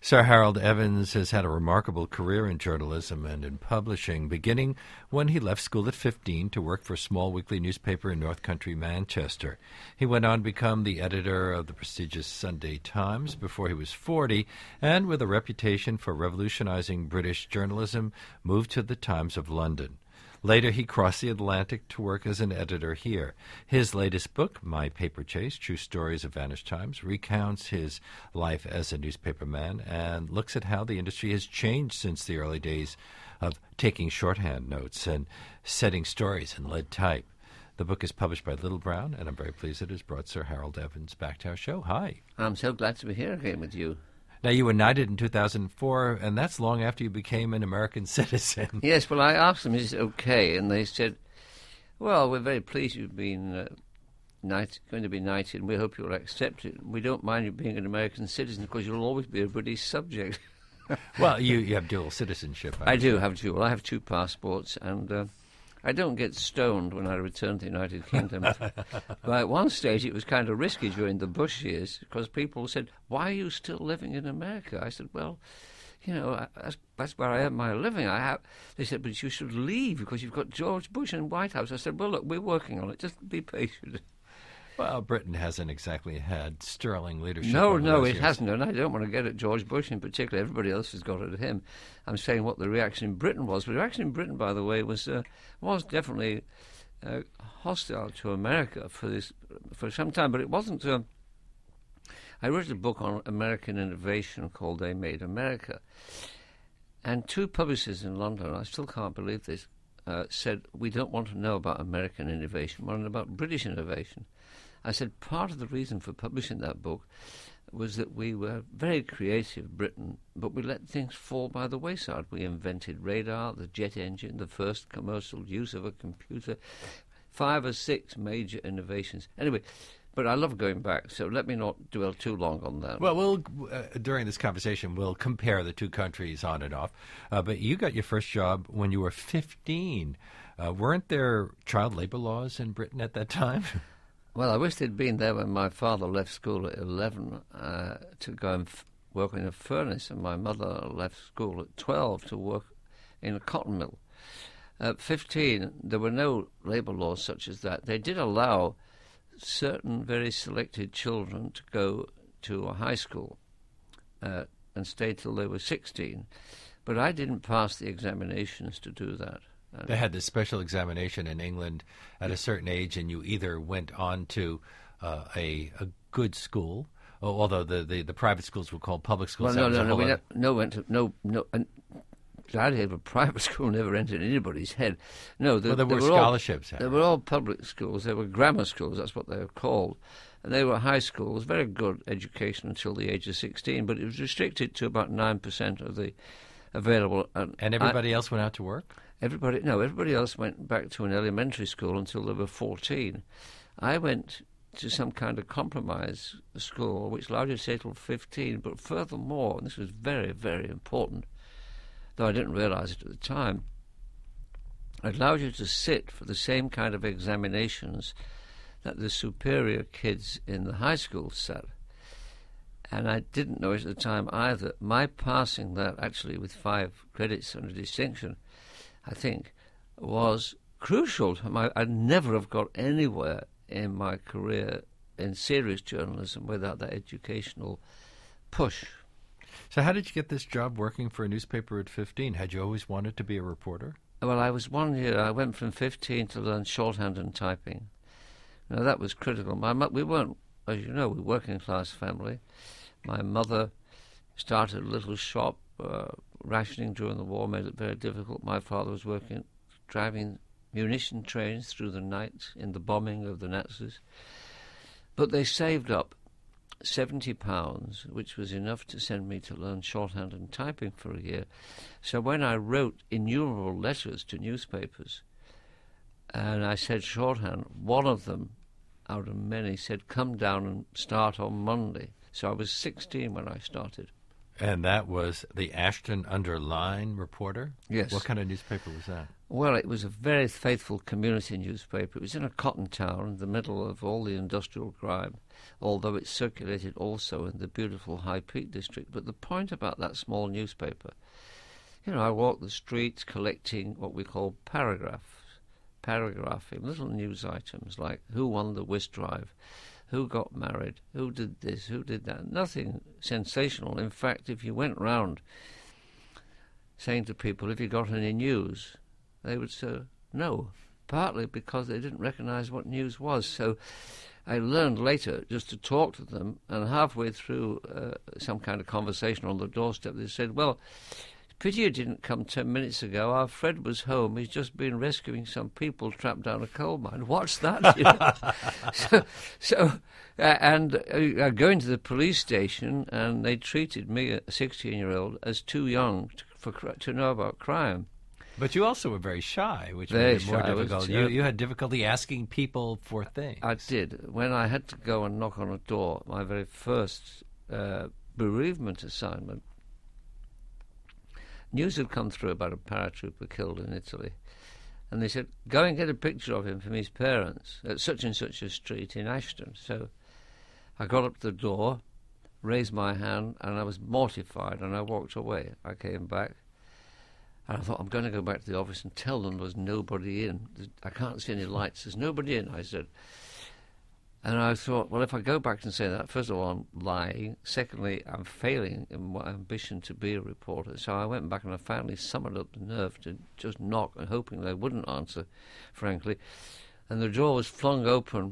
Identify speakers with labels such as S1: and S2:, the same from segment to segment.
S1: Sir Harold Evans has had a remarkable career in journalism and in publishing, beginning when he left school at 15 to work for a small weekly newspaper in North Country, Manchester. He went on to become the editor of the prestigious Sunday Times before he was 40, and with a reputation for revolutionizing British journalism, moved to the Times of London. Later, he crossed the Atlantic to work as an editor here. His latest book, My Paper Chase, True Stories of Vanished Times, recounts his life as a newspaperman and looks at how the industry has changed since the early days of taking shorthand notes and setting stories in lead type. The book is published by Little Brown, and I'm very pleased it has brought Sir Harold Evans back to our show. Hi.
S2: I'm so glad to be here again with you.
S1: Now, you were knighted in 2004, and that's long after you became an American citizen.
S2: Yes, well, I asked them, is it okay? And they said, well, we're very pleased you've been going to be knighted, and we hope you'll accept it. We don't mind you being an American citizen because you'll always be a British subject.
S1: Well, you have dual citizenship.
S2: I do have dual. I have two passports, and I don't get stoned when I return to the United Kingdom. But at one stage, it was kind of risky during the Bush years because people said, why are you still living in America? I said, well, you know, that's where I earn my living. They said, but you should leave because you've got George Bush in White House. I said, well, look, we're working on it. Just be patient.
S1: Well, Britain hasn't exactly had sterling leadership.
S2: No, it hasn't, and I don't want to get at George Bush in particular. Everybody else has got at him. I'm saying what the reaction in Britain was. But the reaction in Britain, by the way, was definitely hostile to America for some time. But it wasn't. I wrote a book on American innovation called They Made America, and two publishers in London, I still can't believe this, said, we don't want to know about American innovation, we want about British innovation. I said part of the reason for publishing that book was that we were very creative, Britain, but we let things fall by the wayside. We invented radar, the jet engine, the first commercial use of a computer, 5 or 6 major innovations. Anyway, but I love going back, so let me not dwell too long on that.
S1: Well, during this conversation, we'll compare the two countries on and off. But you got your first job when you were 15. Weren't there child labor laws in Britain at that time?
S2: Well, I wish they'd been there when my father left school at 11 to go and work in a furnace, and my mother left school at 12 to work in a cotton mill. At 15, there were no labour laws such as that. They did allow certain very selected children to go to a high school and stay till they were 16, but I didn't pass the examinations to do that.
S1: They had this special examination in England at a certain age, and you either went on to a good school, although the private schools were called public schools.
S2: Well, the idea of a private school never entered anybody's head. No,
S1: there were scholarships.
S2: They were all public schools. They were grammar schools. That's what they were called. And they were high schools, very good education until the age of 16, but it was restricted to about 9% of the available.
S1: And everybody else went out to work?
S2: Everybody else went back to an elementary school until they were 14. I went to some kind of compromise school, which allowed you to stay till 15, but furthermore, and this was very, very important, though I didn't realise it at the time, it allowed you to sit for the same kind of examinations that the superior kids in the high school sat. And I didn't know it at the time either. My passing that, actually with 5 credits and a distinction, I think, was crucial. I'd never have got anywhere in my career in serious journalism without that educational push.
S1: So how did you get this job working for a newspaper at 15? Had you always wanted to be a reporter?
S2: Well, I was 1 year. I went from 15 to learn shorthand and typing. Now, that was critical. We weren't, as you know, we were a working-class family. My mother started a little shop. Rationing during the war made it very difficult. My father was driving munition trains through the night in the bombing of the Nazis. But they saved up £70, which was enough to send me to learn shorthand and typing for a year. So when I wrote innumerable letters to newspapers, and I said shorthand, one of them out of many said, come down and start on Monday. So I was 16 when I started.
S1: And that was the Ashton-under-Lyne Reporter?
S2: Yes.
S1: What kind of newspaper was that?
S2: Well, it was a very faithful community newspaper. It was in a cotton town in the middle of all the industrial grime, although it circulated also in the beautiful High Peak district. But the point about that small newspaper, I walked the streets collecting what we call paragraphing, little news items like who won the whist drive, who got married, who did this, who did that. Nothing sensational. In fact, if you went round saying to people, have you got any news, they would say no, partly because they didn't recognise what news was. So I learned later just to talk to them, and halfway through some kind of conversation on the doorstep, they said, well, pity you didn't come 10 minutes ago. Our Fred was home. He's just been rescuing some people trapped down a coal mine. What's that? Going to the police station, and they treated me, a 16-year-old, as too young to know about crime.
S1: But you also were very shy, which made it more difficult. You had difficulty asking people for things.
S2: I did. When I had to go and knock on a door, my very first bereavement assignment, news had come through about a paratrooper killed in Italy. And they said, go and get a picture of him from his parents at such and such a street in Ashton. So I got up to the door, raised my hand, and I was mortified, and I walked away. I came back, and I thought, I'm going to go back to the office and tell them there's nobody in. I can't see any lights. There's nobody in, I said. And I thought, well, if I go back and say that, first of all, I'm lying. Secondly, I'm failing in my ambition to be a reporter. So I went back and I finally summoned up the nerve to just knock, and hoping they wouldn't answer, frankly. And the door was flung open,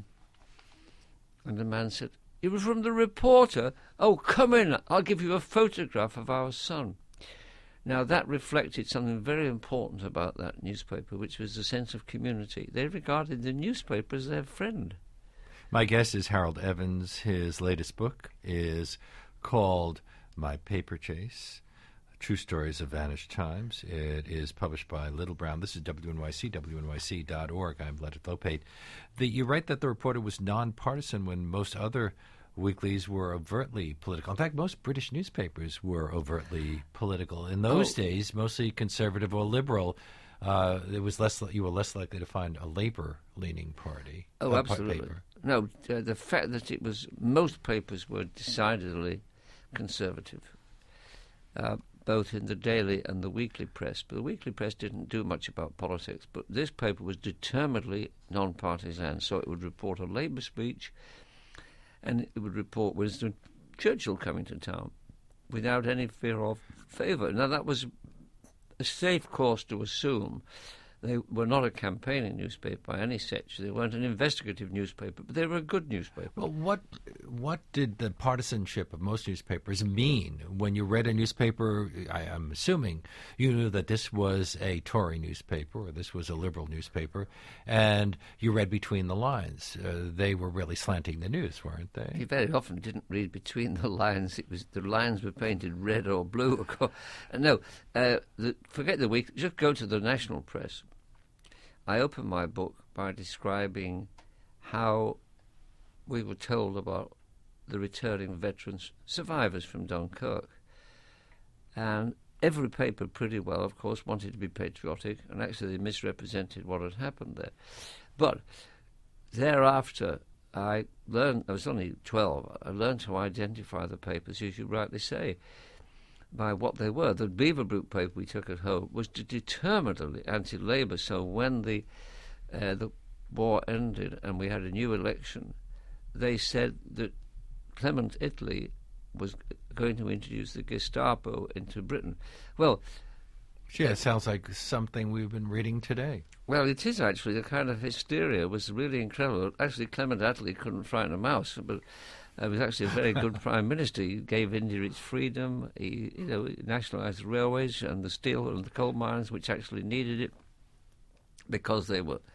S2: and the man said, you were from the Reporter? Oh, come in. I'll give you a photograph of our son. Now, that reflected something very important about that newspaper, which was the sense of community. They regarded the newspaper as their friend.
S1: My guest is Harold Evans. His latest book is called My Paper Chase, True Stories of Vanished Times. It is published by Little Brown. This is WNYC, WNYC.org. I'm Leonard Lopate. You write that the Reporter was nonpartisan when most other weeklies were overtly political. In fact, most British newspapers were overtly political. In those days, mostly conservative or liberal. You were less likely to find a Labour-leaning party.
S2: Oh, absolutely. Paper. No, the fact that most papers were decidedly conservative, both in the daily and the weekly press. But the weekly press didn't do much about politics. But this paper was determinedly non-partisan, so it would report a Labour speech, and it would report Winston Churchill coming to town without any fear of favour. Now, that was a safe course to assume. They were not a campaigning newspaper by any stretch. They weren't an investigative newspaper, but they were a good newspaper.
S1: Well, what did the partisanship of most newspapers mean? When you read a newspaper, I'm assuming you knew that this was a Tory newspaper or this was a liberal newspaper, and you read between the lines. They were really slanting the news, weren't they?
S2: You very often didn't read between the lines. It was the lines were painted red or blue. No, forget the week. Just go to the national press. I opened my book by describing how we were told about the returning veterans, survivors from Dunkirk. And every paper pretty well, of course, wanted to be patriotic, and actually they misrepresented what had happened there. But thereafter, I was only 12, I learned to identify the papers, as you rightly say, by what they were. The Beaverbrook paper we took at home was determinedly anti-Labour. So when the war ended and we had a new election, they said that Clement Attlee was going to introduce the Gestapo into Britain. Well,
S1: yeah, it sounds like something we've been reading today.
S2: Well, it is actually. The kind of hysteria was really incredible. Actually, Clement Attlee couldn't frighten a mouse, but he was actually a very good prime minister. He gave India its freedom. He, nationalised the railways and the steel and the coal mines, which actually needed it because they were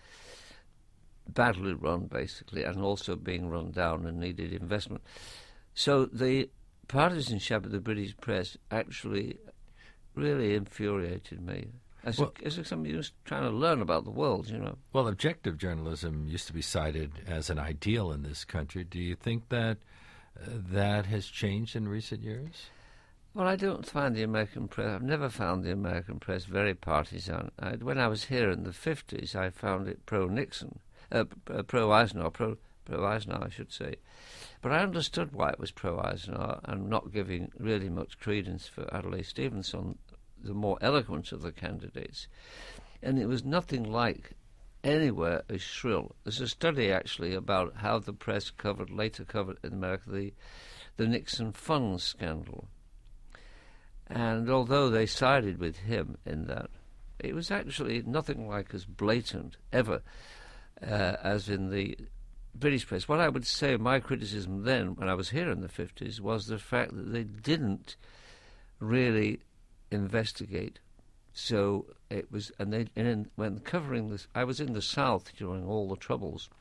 S2: badly run, basically, and also being run down and needed investment. So the partisanship of the British press actually really infuriated me. As somebody who's trying to learn about the world,
S1: Well, objective journalism used to be cited as an ideal in this country. Do you think that that has changed in recent years?
S2: Well, I don't find the American press, I've never found the American press very partisan. When I was here in the 50s, I found it pro-Nixon, pro-Eisenhower, pro-Eisenhower, I should say. But I understood why it was pro-Eisenhower and not giving really much credence for Adlai Stevenson, the more eloquent of the candidates. And it was nothing like anywhere as shrill. There's a study, actually, about how the press later covered in America, the Nixon funds scandal. And although they sided with him in that, it was actually nothing like as blatant ever as in the British press. What I would say, my criticism then, when I was here in the 50s, was the fact that they didn't really investigate. So it was, when covering this, I was in the South during all the Troubles,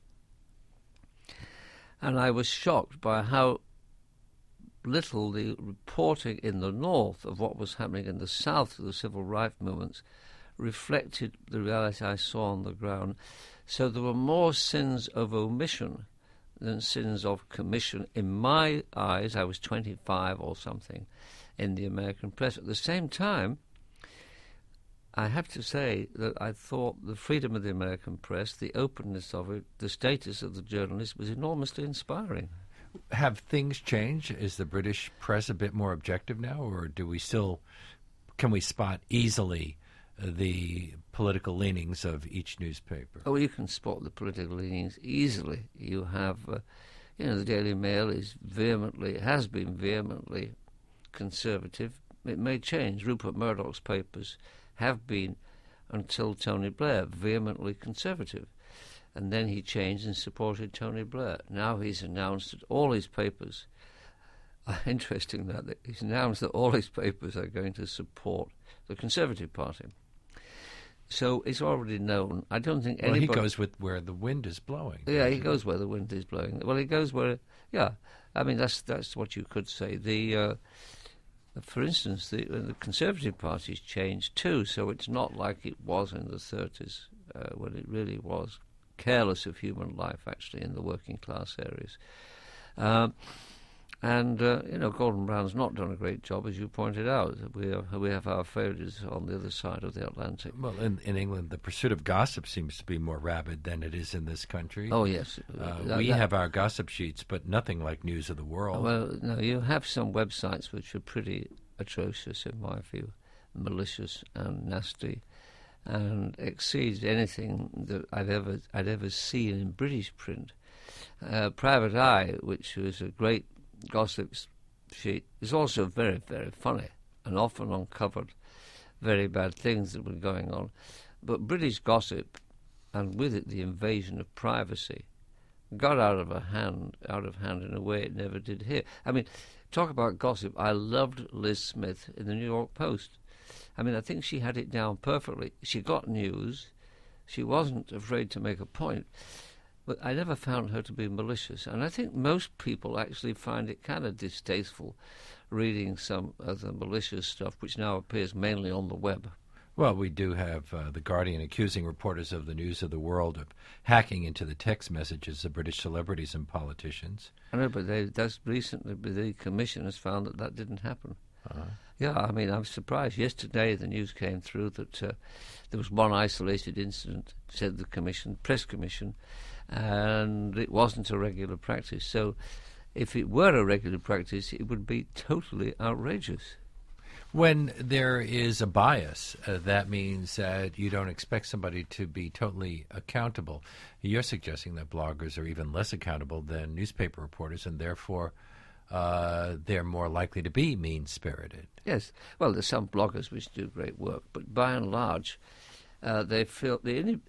S2: and I was shocked by how little the reporting in the North of what was happening in the South of the civil rights movements reflected the reality I saw on the ground. So there were more sins of omission than sins of commission. In my eyes, I was 25 or something in the American press. At the same time, I have to say that I thought the freedom of the American press, the openness of it, the status of the journalist was enormously inspiring.
S1: Have things changed? Is the British press a bit more objective now, or can we spot easily the political leanings of each newspaper?
S2: Oh, you can spot the political leanings easily. You have, the Daily Mail has been vehemently conservative. It may change. Rupert Murdoch's papers have been, until Tony Blair, vehemently conservative. And then he changed and supported Tony Blair. Now he's announced that all his papers, interesting that he's announced that all his papers are going to support the Conservative Party. So it's already known. I don't think anybody...
S1: Well, he goes with where the wind is blowing.
S2: Yeah, he goes where the wind is blowing. Well, he goes where... Yeah, I mean, that's what you could say. For instance, the Conservative Party's changed too, so it's not like it was in the 30s, when it really was careless of human life, actually, in the working class areas. Gordon Brown's not done a great job, as you pointed out. We have our failures on the other side of the Atlantic.
S1: Well, in England, the pursuit of gossip seems to be more rabid than it is in this country.
S2: Oh, yes.
S1: We have our gossip sheets, but nothing like News of the World.
S2: Well, no, you have some websites which are pretty atrocious, in my view, malicious and nasty, and exceeds anything that I'd ever seen in British print. Private Eye, which was a great gossip sheet, is also very, very funny and often uncovered very bad things that were going on. But British gossip, and with it the invasion of privacy, got out of hand in a way it never did here. I mean, talk about gossip. I loved Liz Smith in the New York Post. I mean, I think she had it down perfectly. She got news. She wasn't afraid to make a point. But I never found her to be malicious. And I think most people actually find it kind of distasteful reading some of the malicious stuff, which now appears mainly on the web.
S1: Well, we do have The Guardian accusing reporters of the News of the World of hacking into the text messages of British celebrities and politicians.
S2: I know, but recently the Commission has found that didn't happen.
S1: Uh-huh.
S2: Yeah, I mean, I'm surprised. Yesterday the news came through that there was one isolated incident, said the Press Commission, and it wasn't a regular practice. So if it were a regular practice, it would be totally outrageous.
S1: When there is a bias, that means that you don't expect somebody to be totally accountable. You're suggesting that bloggers are even less accountable than newspaper reporters, and therefore they're more likely to be mean-spirited.
S2: Yes. Well, there's some bloggers which do great work, but by and large, they feel...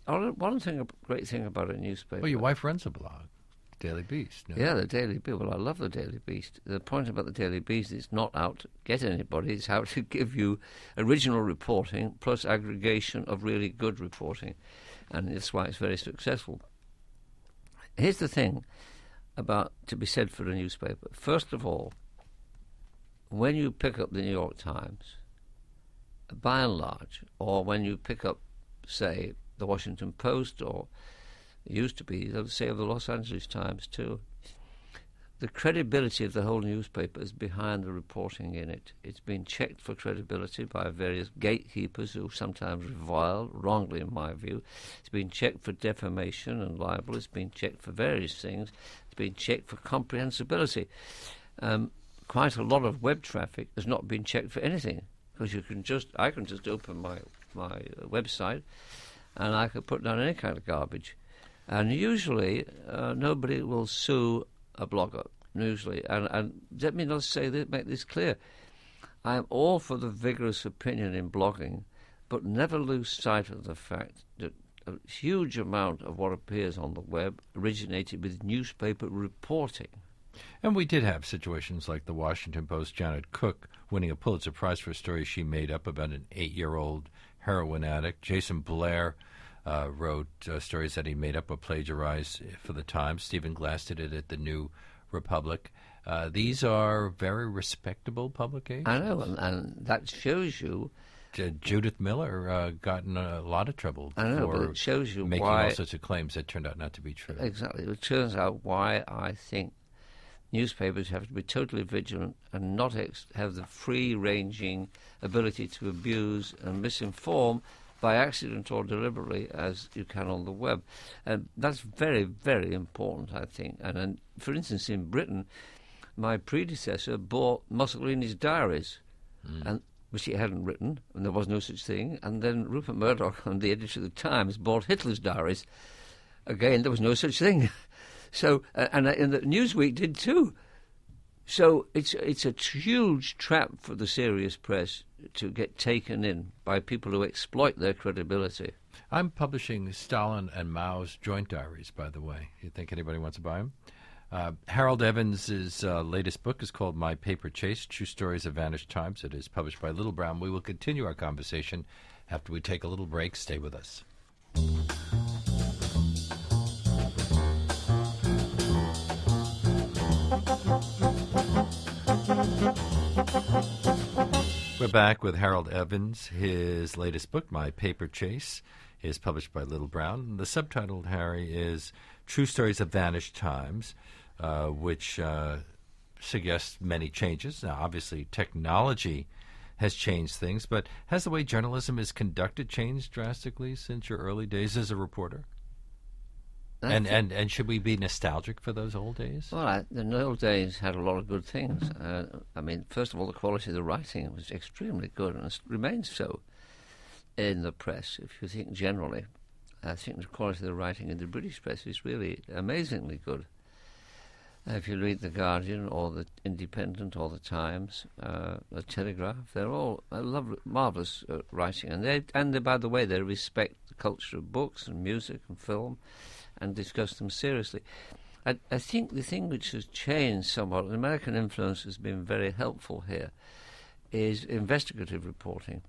S2: great thing about a newspaper...
S1: Well, your wife runs a blog. Daily Beast. No?
S2: Yeah, the Daily Beast. Well, I love the Daily Beast. The point about the Daily Beast is not out to get anybody. It's how to give you original reporting plus aggregation of really good reporting. And that's why it's very successful. Here's the thing to be said for a newspaper. First of all, when you pick up the New York Times, by and large, or when you pick up, say, the Washington Post, or it used to be, let's say, of the Los Angeles Times too, the credibility of the whole newspaper is behind the reporting in it. It's been checked for credibility by various gatekeepers who sometimes revile, wrongly in my view. It's been checked for defamation and libel. It's been checked for various things. It's been checked for comprehensibility. Quite a lot of web traffic has not been checked for anything, because I can just open my website and I can put down any kind of garbage. And usually nobody will sue a blogger, usually. And let me not say that, make this clear. I am all for the vigorous opinion in blogging, but never lose sight of the fact that a huge amount of what appears on the web originated with newspaper reporting.
S1: And we did have situations like the Washington Post, Janet Cook winning a Pulitzer Prize for a story she made up about an 8-year-old heroin addict. Jason Blair wrote stories that he made up or plagiarized for the Times. Stephen Glass did it at the New Republic. These are very respectable publications.
S2: I know, and that shows you.
S1: Judith Miller got in a lot of trouble
S2: but it shows you
S1: making
S2: why,
S1: all sorts of claims that turned out not to be true.
S2: Exactly. It turns out why I think newspapers have to be totally vigilant and not have the free-ranging ability to abuse and misinform by accident or deliberately as you can on the web. And that's very, very important, I think. And for instance, in Britain, my predecessor bought Mussolini's diaries, which he hadn't written, and there was no such thing. And then Rupert Murdoch, the editor of the Times, bought Hitler's diaries. Again, there was no such thing. So, and the Newsweek did too. So it's a huge trap for the serious press to get taken in by people who exploit their credibility.
S1: I'm publishing Stalin and Mao's joint diaries, by the way. You think anybody wants to buy them? Harold Evans' latest book is called My Paper Chase, True Stories of Vanished Times. It is published by Little Brown. We will continue our conversation after we take a little break. Stay with us. We're back with Harold Evans. His latest book, My Paper Chase, is published by Little Brown. The subtitle, Harry, is True Stories of Vanished Times, which suggests many changes. Now, obviously, technology has changed things, but has the way journalism is conducted changed drastically since your early days as a reporter? And should we be nostalgic for those old days?
S2: Well, the old days had a lot of good things. I mean, first of all, the quality of the writing was extremely good, and it remains so in the press. If you think generally, I think the quality of the writing in the British press is really amazingly good. If you read The Guardian or The Independent or The Times, The Telegraph, they're all lovely, marvellous writing. And they, by the way, they respect the culture of books and music and film and discuss them seriously. I think the thing which has changed somewhat, and American influence has been very helpful here, is investigative reporting.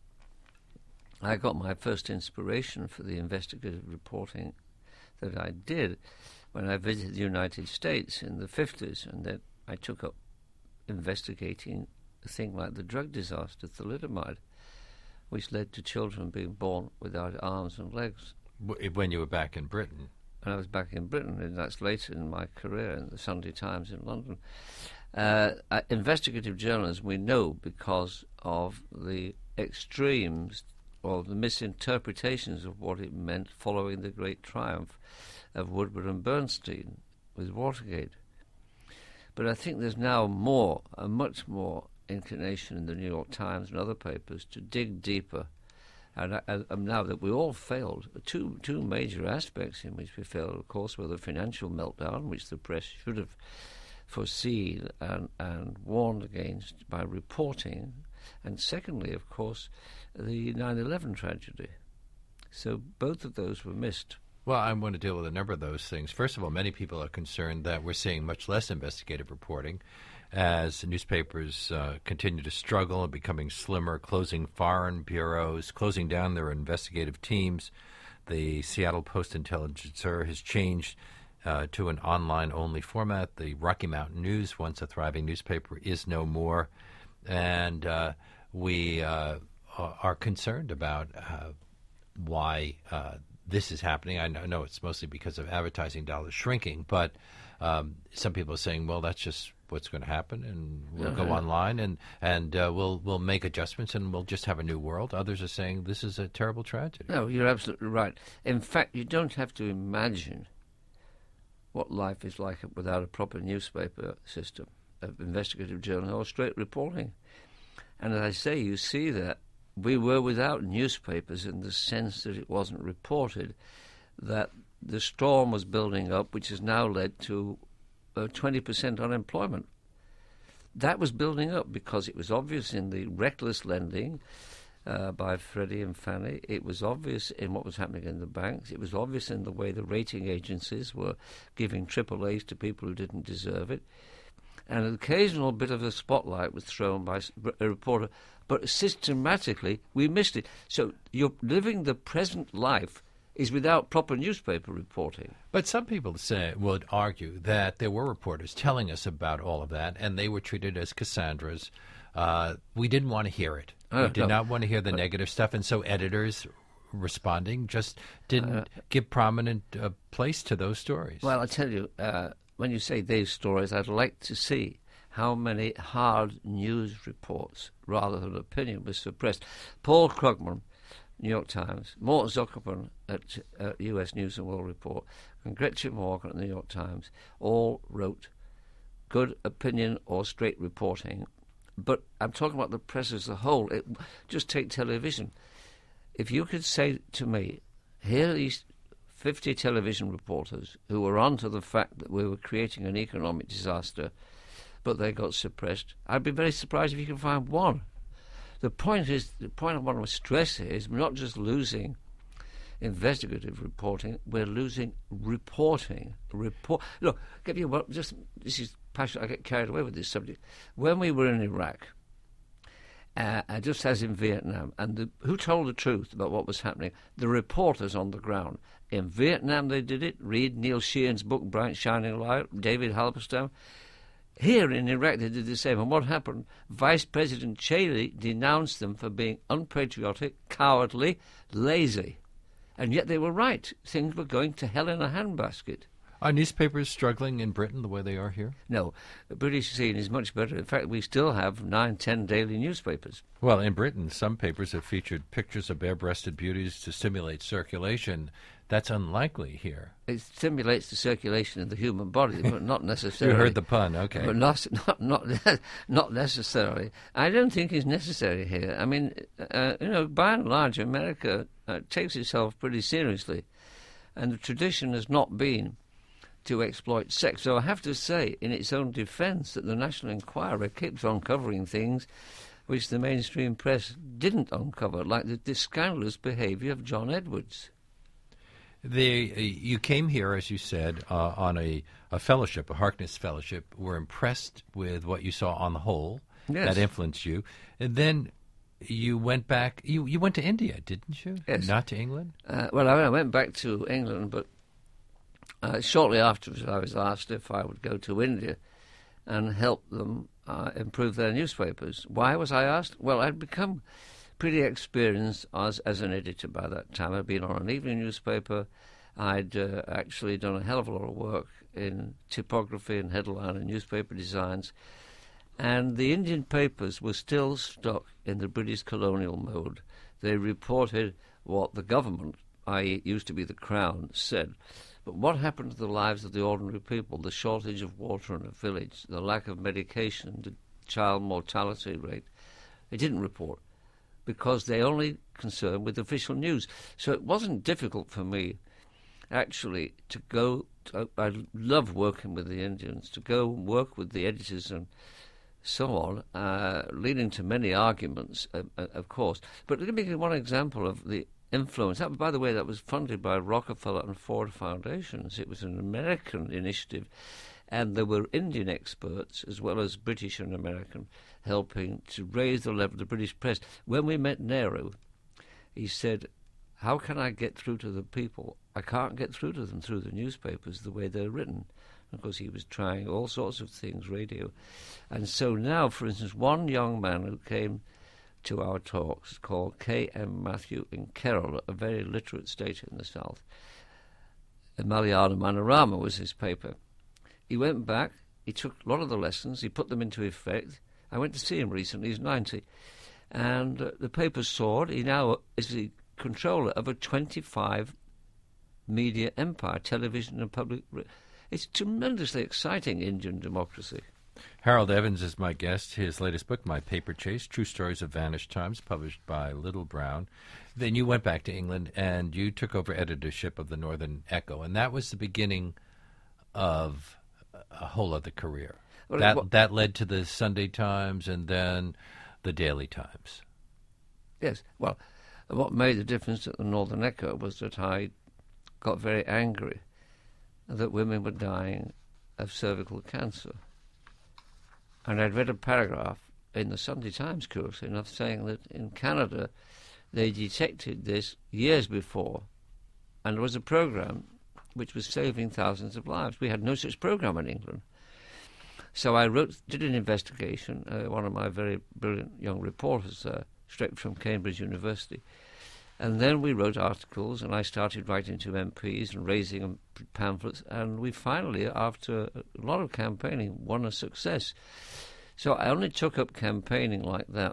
S2: I got my first inspiration for the investigative reporting that I did when I visited the United States in the 50s, and then I took up investigating a thing like the drug disaster, thalidomide, which led to children being born without arms and legs.
S1: When you were back in Britain?
S2: When I was back in Britain, and that's later in my career in the Sunday Times in London. Investigative journalism, we know because of the extremes or the misinterpretations of what it meant following the great triumph of Woodward and Bernstein with Watergate. But I think there's now a much more inclination in the New York Times and other papers to dig deeper. And now that we all failed, two major aspects in which we failed, of course, were the financial meltdown, which the press should have foreseen and warned against by reporting, and secondly, of course, the 9/11 tragedy. So both of those were missed.
S1: Well, I want to deal with a number of those things. First of all, many people are concerned that we're seeing much less investigative reporting as newspapers continue to struggle and becoming slimmer, closing foreign bureaus, closing down their investigative teams. The Seattle Post-Intelligencer has changed to an online-only format. The Rocky Mountain News, once a thriving newspaper, is no more. And we are concerned about why this is happening. I know it's mostly because of advertising dollars shrinking, but some people are saying, well, that's just what's going to happen, and we'll go online and we'll make adjustments, and we'll just have a new world. Others are saying this is a terrible tragedy.
S2: No, you're absolutely right. In fact, you don't have to imagine what life is like without a proper newspaper system of investigative journalism or straight reporting. And as I say, you see that we were without newspapers in the sense that it wasn't reported, that the storm was building up, which has now led to 20% unemployment. That was building up because it was obvious in the reckless lending by Freddie and Fannie. It was obvious in what was happening in the banks. It was obvious in the way the rating agencies were giving AAAs to people who didn't deserve it. And an occasional bit of a spotlight was thrown by a reporter, but systematically we missed it. So you're living the present life is without proper newspaper reporting.
S1: But some people would argue that there were reporters telling us about all of that, and they were treated as Cassandras. We didn't want to hear it. We did not want to hear the negative stuff, and so editors responding just didn't give prominent place to those stories.
S2: Well, I tell you, when you say these stories, I'd like to see how many hard news reports, rather than opinion, was suppressed. Paul Krugman, New York Times, Morton Zuckerman at U.S. News and World Report, and Gretchen Morgan at the New York Times all wrote good opinion or straight reporting. But I'm talking about the press as a whole. Just take television. If you could say to me, here are these 50 television reporters who were on to the fact that we were creating an economic disaster, but they got suppressed, I'd be very surprised if you can find one. The point I want to stress is we're not just losing investigative reporting, we're losing reporting. Look, this is passionate. I get carried away with this subject. When we were in Iraq, just as in Vietnam, and who told the truth about what was happening? The reporters on the ground. In Vietnam they did it. Read Neil Sheehan's book, Bright Shining Light, David Halberstam. Here in Iraq they did the same. And what happened? Vice President Cheney denounced them for being unpatriotic, cowardly, lazy. And yet they were right. Things were going to hell in a handbasket.
S1: Are newspapers struggling in Britain the way they are here?
S2: No. The British scene is much better. In fact, we still have 9, 10 daily newspapers.
S1: Well, in Britain, some papers have featured pictures of bare-breasted beauties to stimulate circulation. That's unlikely here.
S2: It stimulates the circulation of the human body, but not necessarily.
S1: You heard the pun, okay.
S2: But not necessarily. I don't think it's necessary here. I mean, by and large, America takes itself pretty seriously, and the tradition has not been to exploit sex. So I have to say, in its own defence, that the National Enquirer keeps uncovering things which the mainstream press didn't uncover, like the scandalous behaviour of John Edwards.
S1: You came here, as you said, on a fellowship, a Harkness Fellowship. Were impressed with what you saw on the whole.
S2: Yes.
S1: That influenced you. And then you went back. You went to India, didn't you?
S2: Yes.
S1: Not to England?
S2: Well, I went back to England, but shortly afterwards I was asked if I would go to India and help them improve their newspapers. Why was I asked? Well, I'd become pretty experienced as an editor by that time. I'd been on an evening newspaper. I'd actually done a hell of a lot of work in typography and headline and newspaper designs. And the Indian papers were still stuck in the British colonial mode. They reported what the government, i.e. it used to be the Crown, said. But what happened to the lives of the ordinary people? The shortage of water in a village, the lack of medication, the child mortality rate. They didn't report, because they only concerned with official news. So it wasn't difficult for me, actually, to go. I love working with the Indians, to go and work with the editors and so on, leading to many arguments, of course. But let me give you one example of the influence. That, by the way, that was funded by Rockefeller and Ford Foundations. It was an American initiative, and there were Indian experts as well as British and American helping to raise the level of the British press. When we met Nehru, he said, how can I get through to the people? I can't get through to them through the newspapers the way they're written. Of course, he was trying all sorts of things, radio. And so now, for instance, one young man who came to our talks, called K.M. Matthew in Kerala, a very literate state in the south. Malayala Manorama was his paper. He went back, he took a lot of the lessons, he put them into effect. I went to see him recently, he's 90. And the paper soared. He now is the controller of a 25 media empire, television and public. It's tremendously exciting, Indian democracy.
S1: Harold Evans is my guest. His latest book, My Paper Chase, True Stories of Vanished Times, published by Little Brown. Then you went back to England and you took over editorship of the Northern Echo, and that was the beginning of a whole other career. Well, that led to the Sunday Times and then the Daily Times.
S2: Yes. Well, what made the difference at the Northern Echo was that I got very angry that women were dying of cervical cancer. And I'd read a paragraph in the Sunday Times, curiously enough, saying that in Canada they detected this years before, and there was a program which was saving thousands of lives. We had no such program in England. So I did an investigation, one of my very brilliant young reporters, straight from Cambridge University. And then we wrote articles, and I started writing to MPs and raising pamphlets, and we finally, after a lot of campaigning, won a success. So I only took up campaigning like that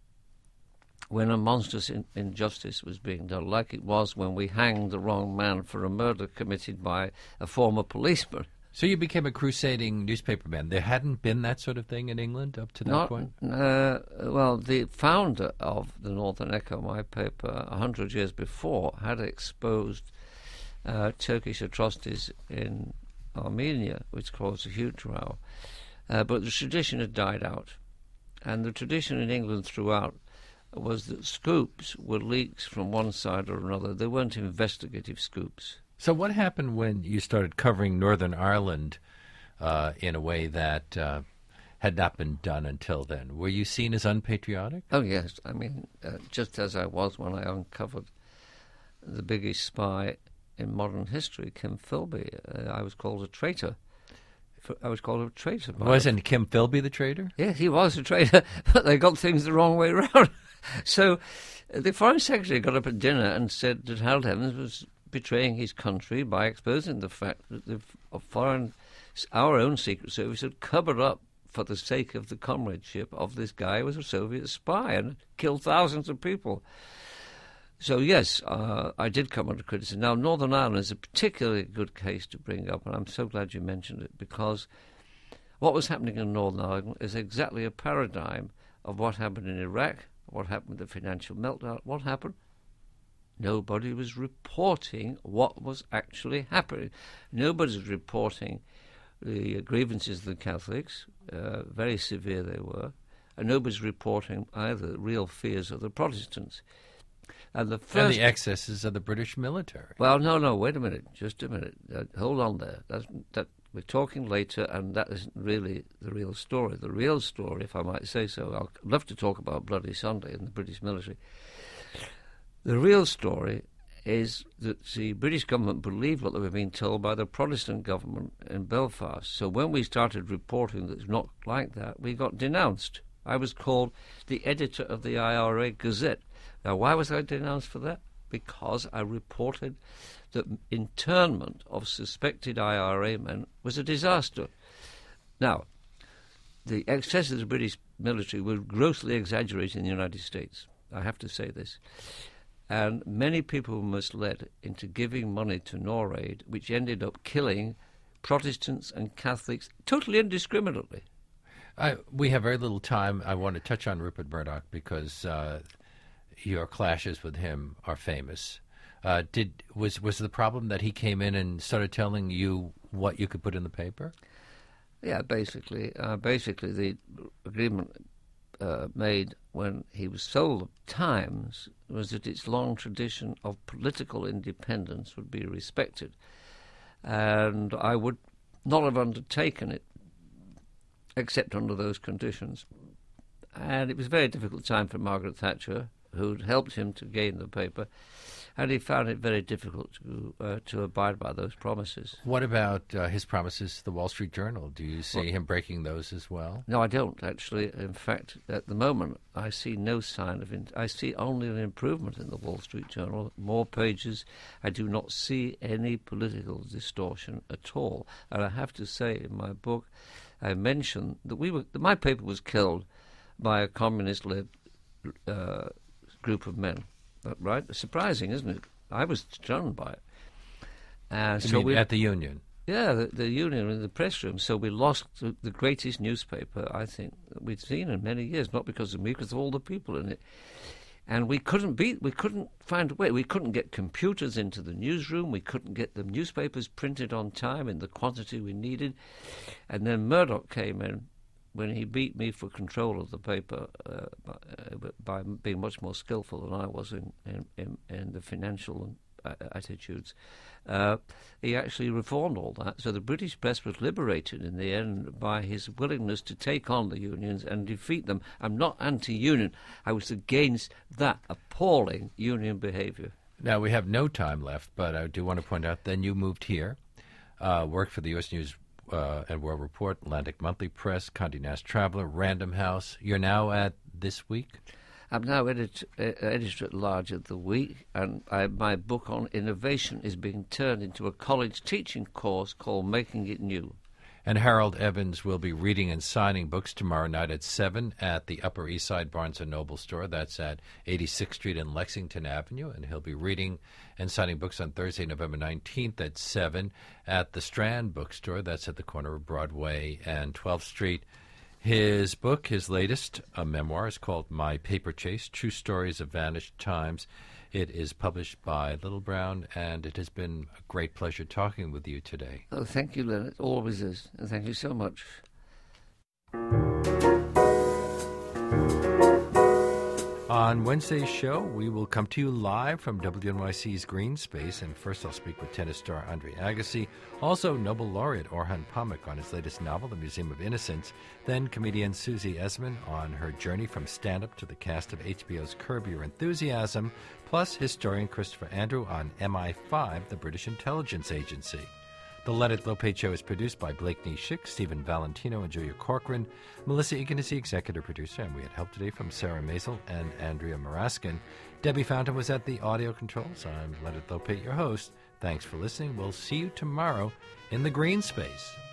S2: when a monstrous injustice was being done, like it was when we hanged the wrong man for a murder committed by a former policeman.
S1: So you became a crusading newspaperman. There hadn't been that sort of thing in England up to that point?
S2: Well, the founder of the Northern Echo, my paper, 100 years before, had exposed Turkish atrocities in Armenia, which caused a huge row. But the tradition had died out. And the tradition in England throughout was that scoops were leaks from one side or another. They weren't investigative scoops.
S1: So what happened when you started covering Northern Ireland in a way that had not been done until then? Were you seen as unpatriotic?
S2: Oh, yes. I mean, just as I was when I uncovered the biggest spy in modern history, Kim Philby. I was called a traitor.
S1: Wasn't Kim Philby the traitor?
S2: Yes, he was a traitor, but they got things the wrong way around. So the Foreign Secretary got up at dinner and said that Harold Evans was betraying his country by exposing the fact that our own Secret Service had covered up for the sake of the comradeship of this guy who was a Soviet spy and killed thousands of people. So yes, I did come under criticism. Now, Northern Ireland is a particularly good case to bring up, and I'm so glad you mentioned it, because what was happening in Northern Ireland is exactly a paradigm of what happened in Iraq, what happened with the financial meltdown. What happened? Nobody was reporting what was actually happening. Nobody was reporting the grievances of the Catholics, very severe they were, and nobody's reporting either the real fears of the Protestants. And the
S1: excesses of the British military.
S2: Well, no, wait a minute, just a minute. Hold on there. We're talking later, and that isn't really the real story. The real story, if I might say so, I'd love to talk about Bloody Sunday and the British military. The real story is that the British government believed what they were being told by the Protestant government in Belfast. So when we started reporting that it's not like that, we got denounced. I was called the editor of the IRA Gazette. Now, why was I denounced for that? Because I reported that internment of suspected IRA men was a disaster. Now, the excesses of the British military were grossly exaggerated in the United States. I have to say this. And many people were misled into giving money to NORAID, which ended up killing Protestants and Catholics totally indiscriminately.
S1: We have very little time. I want to touch on Rupert Murdoch because your clashes with him are famous. Was the problem that he came in and started telling you what you could put in the paper?
S2: Yeah, basically the agreement made when he was sold the Times was that its long tradition of political independence would be respected. And I would not have undertaken it except under those conditions. And it was a very difficult time for Margaret Thatcher, who'd helped him to gain the paper. and he found it very difficult to abide by those promises.
S1: What about his promises to the Wall Street Journal? Do you see him breaking those as well?
S2: No, I don't, actually. In fact, at the moment, I see no sign of it. I see only an improvement in the Wall Street Journal, more pages. I do not see any political distortion at all. And I have to say, in my book, I mentioned that my paper was killed by a communist-led group of men. Right? Surprising, isn't it? I was stunned by it.
S1: So at the Union?
S2: Yeah, the Union in the press room. So we lost the greatest newspaper, I think, that we'd seen in many years, not because of me, because of all the people in it. And we couldn't find a way. We couldn't get computers into the newsroom. We couldn't get the newspapers printed on time in the quantity we needed. And then Murdoch came in when he beat me for control of the paper by being much more skillful than I was in the financial attitudes. He actually reformed all that. So the British press was liberated in the end by his willingness to take on the unions and defeat them. I'm not anti-union. I was against that appalling union behavior.
S1: Now, we have no time left, but I do want to point out then you moved here, worked for the U.S. News and World Report, Atlantic Monthly Press, Condé Nast Traveler, Random House. You're now at This Week?
S2: I'm now editor-at-large of The Week, and my book on innovation is being turned into a college teaching course called Making It New.
S1: And Harold Evans will be reading and signing books tomorrow night at 7 at the Upper East Side Barnes & Noble store. That's at 86th Street and Lexington Avenue. And he'll be reading and signing books on Thursday, November 19th at 7 at the Strand Bookstore. That's at the corner of Broadway and 12th Street. His book, his latest, a memoir, is called My Paper Chase, True Stories of Vanished Times. It is published by Little Brown, and it has been a great pleasure talking with you today.
S2: Oh, thank you, Leonard. Always is. And thank you so much.
S1: On Wednesday's show, we will come to you live from WNYC's Green Space, and first I'll speak with tennis star Andre Agassi, also Nobel laureate Orhan Pamuk on his latest novel, The Museum of Innocence, then comedian Susie Essman on her journey from stand-up to the cast of HBO's Curb Your Enthusiasm, plus historian Christopher Andrew on MI5, the British intelligence agency. The Leonard Lopate Show is produced by Blakeney Schick, Stephen Valentino, and Julia Corcoran. Melissa Egan is the executive producer, and we had help today from Sarah Maisel and Andrea Maraskin. Debbie Fountain was at the audio controls. I'm Leonard Lopate, your host. Thanks for listening. We'll see you tomorrow in the Green Space.